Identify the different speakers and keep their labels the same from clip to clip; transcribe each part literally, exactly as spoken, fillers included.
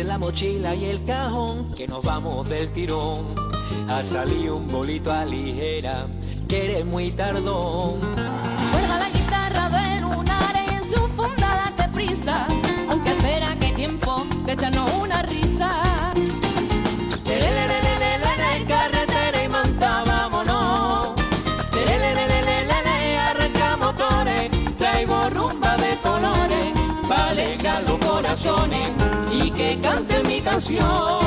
Speaker 1: Mete la mochila y el cajón, que nos vamos del tirón. Ha salido un bolito a ligera, que eres muy tardón.
Speaker 2: Cuelga la guitarra de lunar en su funda, date prisa, aunque espera que tiempo de echarnos una risa. Lelelelelelele, carretera y monta, vámonos. Lelelelelelele, arranca motores, traigo rumba de colores, pa' alegrar los corazones y que cante mi canción.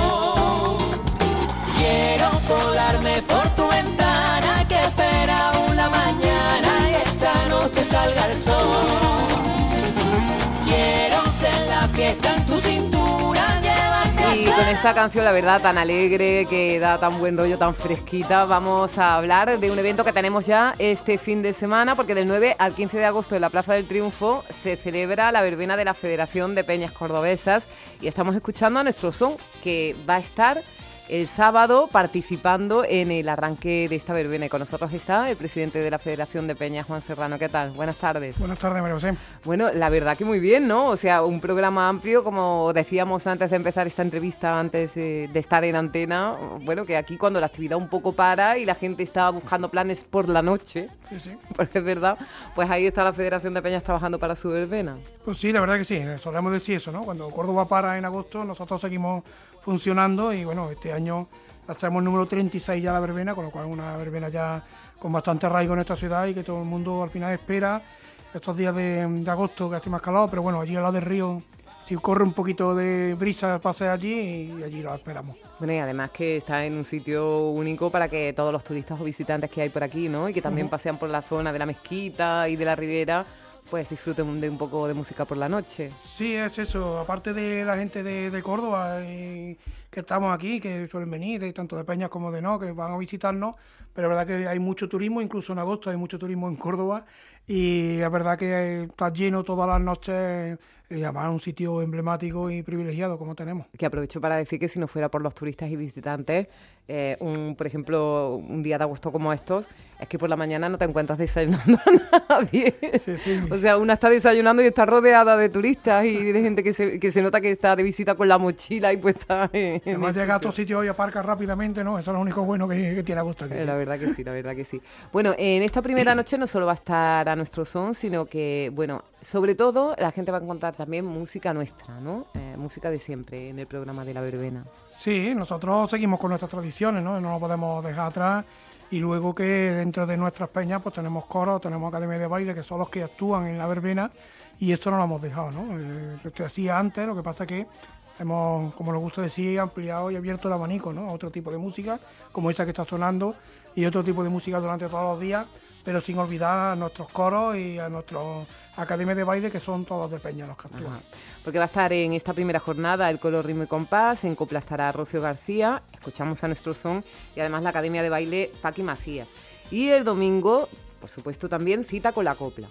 Speaker 2: Quiero colarme por tu ventana, que espera una mañana y esta noche salga el sol. Quiero ser la fiesta en tu cintura, llevarte.
Speaker 3: Y con esta canción, la verdad, tan alegre, que da tan buen rollo, tan fresquita, vamos a hablar de un evento que tenemos ya este fin de semana, porque del nueve al quince de agosto en la Plaza del Triunfo se celebra la verbena de la Federación de Peñas Cordobesas y estamos escuchando a nuestro son, que va a estar el sábado participando en el arranque de esta verbena. Y con nosotros está el presidente de la Federación de Peñas, Juan Serrano. ¿Qué tal? Buenas tardes.
Speaker 4: Buenas tardes, María José.
Speaker 3: Bueno, la verdad que muy bien, ¿no? O sea, un programa amplio, como decíamos antes de empezar esta entrevista, antes eh, de estar en antena. Bueno, que aquí cuando la actividad un poco para y la gente está buscando planes por la noche,
Speaker 4: Sí, sí.
Speaker 3: porque es verdad, pues ahí está la Federación de Peñas trabajando para su verbena.
Speaker 4: Pues sí, la verdad que sí, solemos decir eso, ¿no? Cuando Córdoba para en agosto, nosotros seguimos funcionando y bueno, este año hacemos el número treinta y seis ya la verbena, con lo cual una verbena ya con bastante arraigo en esta ciudad y que todo el mundo al final espera estos días de, de agosto, que hace más calor, pero bueno, allí al lado del río, si corre un poquito de brisa, pase allí y allí lo esperamos.
Speaker 3: Bueno, y además que está en un sitio único para que todos los turistas o visitantes que hay por aquí, ¿no? Y que también uh-huh. pasean por la zona de la mezquita y de la ribera, pues disfruten de un poco de música por la noche.
Speaker 4: Sí, es eso. Aparte de la gente de, de Córdoba eh, que estamos aquí, que suelen venir, de, tanto de Peñas como de no, que van a visitarnos, pero es verdad que hay mucho turismo, incluso en agosto hay mucho turismo en Córdoba, y es verdad que está lleno todas las noches, y además es un sitio emblemático y privilegiado como tenemos. Que
Speaker 3: aprovecho para decir que si no fuera por los turistas y visitantes, eh, un, por ejemplo, un día de agosto como estos, es que por la mañana no te encuentras desayunando a nadie. Sí, sí. O sea, una está desayunando y está rodeada de turistas y de gente que se, que se nota que está de visita con la mochila y puesta en, en
Speaker 4: además llega a otro sitio y aparca rápidamente, ¿no? Eso es lo único bueno que, que tiene agosto aquí.
Speaker 3: La verdad que sí, la verdad que sí. Bueno, en esta primera noche no solo va a estar a nuestro son, sino que, bueno, sobre todo la gente va a encontrar también música nuestra, ¿no? Eh, música de siempre en el programa de la verbena.
Speaker 4: Sí, nosotros seguimos con nuestras tradiciones, ¿no? No nos podemos dejar atrás. Y luego que dentro de nuestras peñas pues tenemos coros, tenemos academias de baile, que son los que actúan en la verbena, y esto no lo hemos dejado, ¿no? Eh, esto hacía antes, lo que pasa es que hemos, como nos gusta decir, ampliado y abierto el abanico, ¿no? A otro tipo de música, como esa que está sonando, y otro tipo de música durante todos los días, pero sin olvidar a nuestros coros y a nuestros academias de baile, que son todos de peña los que actúan.
Speaker 3: Ajá. Porque va a estar en esta primera jornada el coro Ritmo y Compás, en copla estará Rocío García, escuchamos a nuestro son, y además la academia de baile Paqui Macías. Y el domingo, por supuesto, también cita con la copla.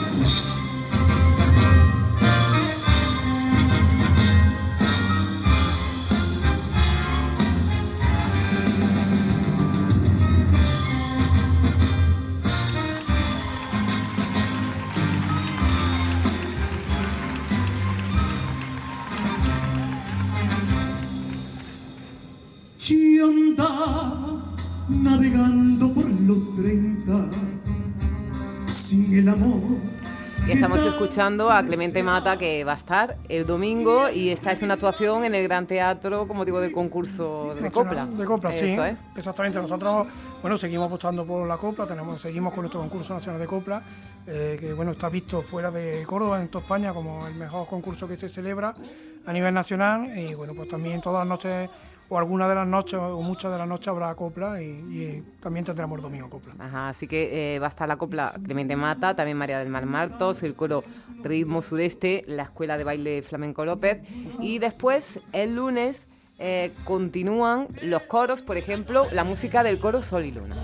Speaker 5: Si andaba navegando por los treinta sin el amor.
Speaker 3: Y estamos escuchando a Clemente Mata, que va a estar el domingo, y esta es una actuación en el Gran Teatro con motivo del concurso de copla.
Speaker 4: De copla, sí.
Speaker 3: Eso es.
Speaker 4: Exactamente. Nosotros, bueno, seguimos apostando por la copla, tenemos, seguimos con nuestro concurso nacional de copla, eh, que bueno, está visto fuera de Córdoba, en toda España, como el mejor concurso que se celebra a nivel nacional, y bueno, pues también todas las noches, o algunas de las noches, o muchas de las noches habrá copla, y, y también tendremos el domingo copla.
Speaker 3: Ajá, así que eh, va a estar la copla Clemente Mata, también María del Mar Martos, el coro Ritmo Sureste, la Escuela de Baile Flamenco López, y después, el lunes, eh, continúan los coros, por ejemplo, la música del coro Sol y Luna.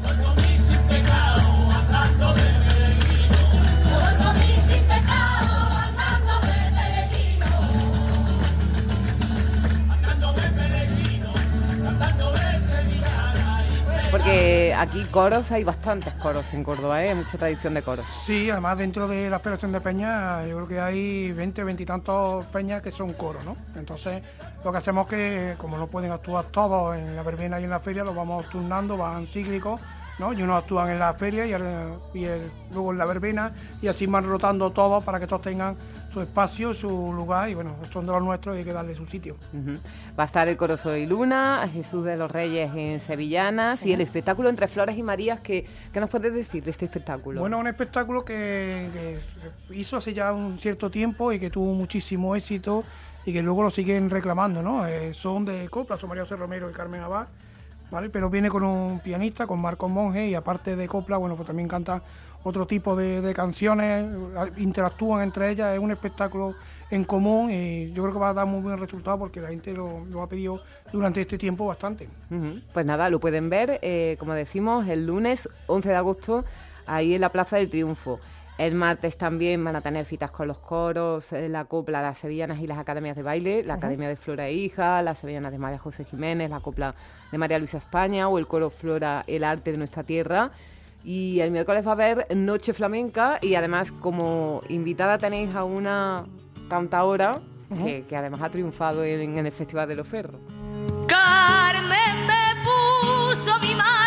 Speaker 3: Porque aquí aquí coros, hay bastantes coros en Córdoba, ¿eh? Hay mucha tradición de coros.
Speaker 4: Sí, además dentro de la Federación de Peñas yo creo que hay veinte, veinte y tantos peñas que son coros, ¿no? Entonces lo que hacemos es que, como no pueden actuar todos en la verbena y en la feria, los vamos turnando, van cíclicos, ¿no? Y unos actúan en la feria y, el, y el, luego en la verbena, y así van rotando todos para que todos tengan su espacio, su lugar, y bueno, son de los nuestros y hay que darle su sitio.
Speaker 3: Uh-huh. Va a estar el coro Sol y Luna, Jesús de los Reyes en Sevillanas, uh-huh. y el espectáculo Entre Flores y Marías. ¿Qué, qué nos puedes decir de este espectáculo?
Speaker 4: Bueno, un espectáculo que, que se hizo hace ya un cierto tiempo y que tuvo muchísimo éxito y que luego lo siguen reclamando, ¿no? Eh, son de copla, son María José Romero y Carmen Abad, ¿vale? Pero viene con un pianista, con Marcos Monge, y aparte de copla, bueno, pues también canta otro tipo de, de canciones, interactúan entre ellas, es un espectáculo en común y yo creo que va a dar muy buen resultado porque la gente lo, lo ha pedido durante este tiempo bastante.
Speaker 3: Uh-huh. Pues nada, lo pueden ver, eh, como decimos, el lunes once de agosto, ahí en la Plaza del Triunfo. El martes también van a tener citas con los coros, eh, la copla, las sevillanas y las academias de baile, la uh-huh. Academia de Flora e Hija, las sevillanas de María José Jiménez, la copla de María Luisa España o el coro Flora, el arte de nuestra tierra. Y el miércoles va a haber Noche Flamenca y además como invitada tenéis a una cantadora uh-huh. que, que además ha triunfado en, en el Festival de los Ferros.
Speaker 2: Carmen me puso mi madre.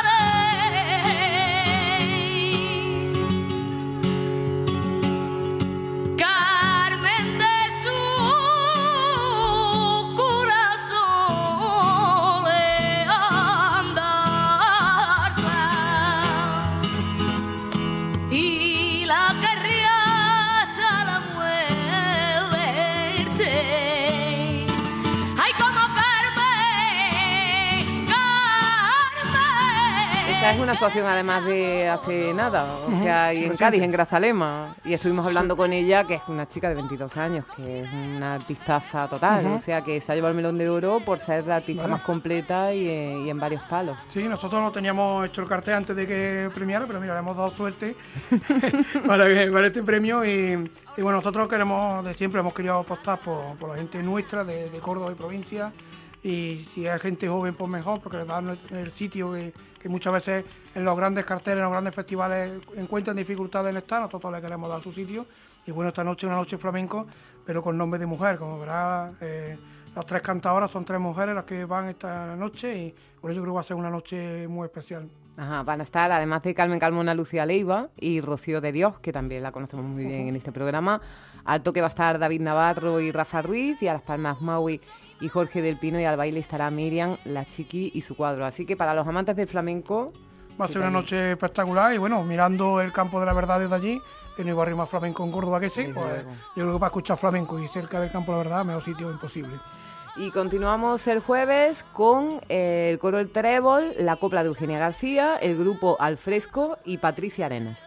Speaker 3: Es una actuación además de hace nada, o sea, y en Cádiz, en Grazalema, y estuvimos hablando sí. con ella, que es una chica de veintidós años, que es una artistaza total, uh-huh. o sea, que se ha llevado el Melón de Oro por ser la artista bueno. más completa y, y en varios palos.
Speaker 4: Sí, nosotros no teníamos hecho el cartel antes de que premiara, pero mira, le hemos dado suerte para, para este premio y, y bueno, nosotros queremos, de siempre hemos querido apostar por, por la gente nuestra de, de Córdoba y provincia, y si hay gente joven pues mejor, porque les dan el sitio que, que muchas veces en los grandes carteles, en los grandes festivales encuentran dificultades en estar, nosotros les queremos dar su sitio. Y bueno, esta noche es una noche flamenco, pero con nombre de mujer, como verás, eh, las tres cantadoras son tres mujeres las que van esta noche y por eso creo que va a ser una noche muy especial.
Speaker 3: Ajá, van a estar, además de Carmen Carmona, Lucía Leiva y Rocío de Dios, que también la conocemos muy bien uh-huh. en este programa. Al toque va a estar David Navarro y Rafa Ruiz, y a las palmas Maui y Jorge del Pino, y al baile estará Miriam, la Chiqui y su cuadro. Así que para los amantes del flamenco...
Speaker 4: Va a ser una noche espectacular y bueno, mirando el campo de la verdad desde allí, que no hay barrio más flamenco en Córdoba que sí, pues, yo creo que para escuchar flamenco y cerca del campo de la verdad, mejor sitio imposible.
Speaker 3: Y continuamos el jueves con eh, el coro El Trébol, la copla de Eugenia García, el grupo Al Fresco y Patricia Arenas.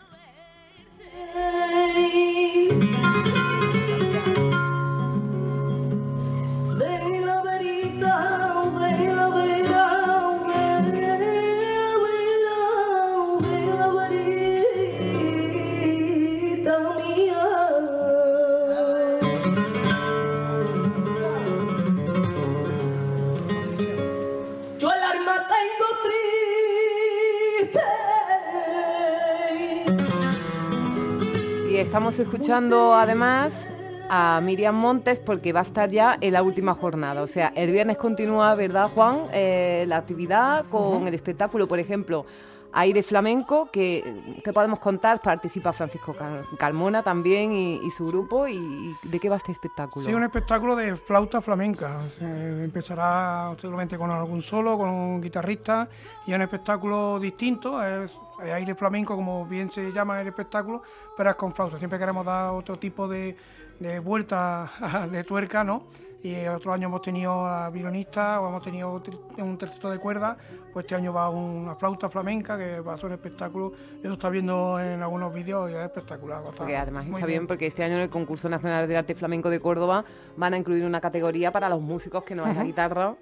Speaker 3: Estamos escuchando además a Miriam Montes porque va a estar ya en la última jornada. O sea, el viernes continúa, ¿verdad, Juan? Eh, la actividad con uh-huh. el espectáculo, por ejemplo, Aire Flamenco, que, que podemos contar, participa Francisco Carmona también y, y su grupo. Y, y ¿de qué va este espectáculo?
Speaker 4: Sí, un espectáculo de flauta flamenca. Eh, empezará seguramente con algún solo, con un guitarrista, y es un espectáculo distinto. Es Aire Flamenco, como bien se llama el espectáculo, pero es con flauta. Siempre queremos dar otro tipo de, de vuelta de tuerca, ¿no? Y otro año hemos tenido a violonistas o hemos tenido un terceto de cuerda, pues este año va una flauta flamenca que va a ser un espectáculo. Yo lo está viendo en algunos vídeos y es espectacular.
Speaker 3: Porque además está bien, bien porque este año en el Concurso Nacional de Arte Flamenco de Córdoba van a incluir una categoría para los músicos que no es uh-huh. la guitarra.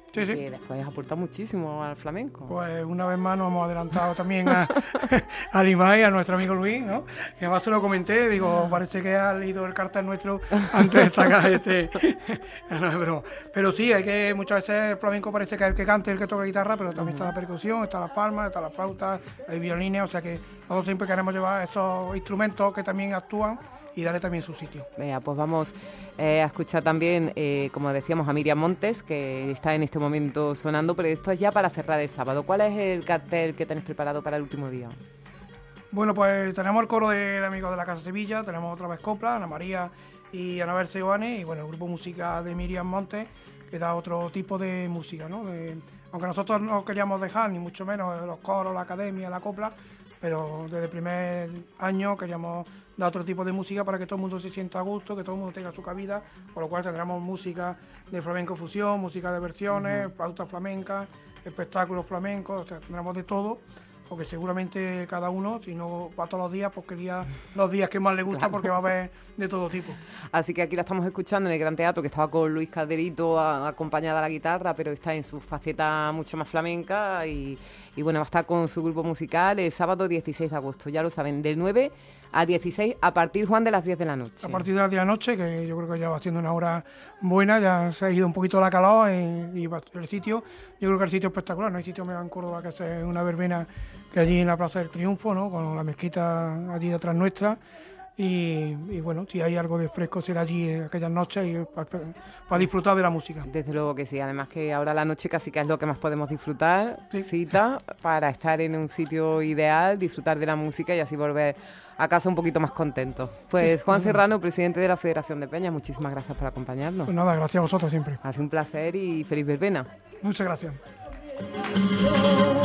Speaker 4: Sí, sí.
Speaker 3: Que después aporta muchísimo al flamenco.
Speaker 4: Pues una vez más nos hemos adelantado también a, a Limay, a nuestro amigo Luis, ¿no? Y además se lo comenté, digo, parece que ha leído el cartel nuestro antes de sacar este... no, es broma. Pero sí, hay que muchas veces el flamenco parece que es el que canta, el que toca guitarra, pero también uh-huh. está la percusión, está las palmas, está la flauta, hay violines, o sea que nosotros siempre queremos llevar esos instrumentos que también actúan y darle también su sitio.
Speaker 3: Vea, pues vamos eh, a escuchar también, eh, como decíamos, a Miriam Montes, que está en este momento sonando, pero esto es ya para cerrar el sábado. ¿Cuál es el cartel que tenéis preparado para el último día?
Speaker 4: Bueno, pues tenemos el coro de, de amigos de la Casa Sevilla, tenemos otra vez copla, Ana María y Anabel Seoane, y bueno, el grupo música de Miriam Montes, que da otro tipo de música, ¿no? De, aunque nosotros no queríamos dejar, ni mucho menos, los coros, la academia, la copla, pero desde el primer año queríamos dar otro tipo de música para que todo el mundo se sienta a gusto, que todo el mundo tenga su cabida, por lo cual tendremos música de flamenco fusión, música de versiones, uh-huh. flauta flamenca, espectáculos flamencos, o sea, tendremos de todo, porque seguramente cada uno, si no va todos los días, pues quería los días que más le gusta, claro. porque va a haber de todo tipo.
Speaker 3: Así que aquí la estamos escuchando en el Gran Teatro, que estaba con Luis Calderito a, acompañada a la guitarra, pero está en su faceta mucho más flamenca y, y bueno, va a estar con su grupo musical el sábado dieciséis de agosto, ya lo saben, del nueve al dieciséis, a partir, Juan, de las diez de la noche.
Speaker 4: A partir de las diez de la noche, que yo creo que ya va siendo una hora buena, ya se ha ido un poquito la calor y, y el sitio, yo creo que el sitio es espectacular, no hay sitio mejor en Córdoba que hacer una verbena que allí en la Plaza del Triunfo, ¿no? Con la mezquita allí detrás nuestra. Y, y bueno, si hay algo de fresco será allí aquellas noches y para, para disfrutar de la música.
Speaker 3: Desde luego que sí, además que ahora la noche casi que es lo que más podemos disfrutar, sí. Cita para estar en un sitio ideal, disfrutar de la música y así volver a casa un poquito más contentos. Pues Juan Serrano, presidente de la Federación de Peñas, muchísimas gracias por acompañarnos.
Speaker 4: Pues nada, gracias a vosotros siempre.
Speaker 3: Ha sido un placer y feliz verbena.
Speaker 4: Muchas gracias.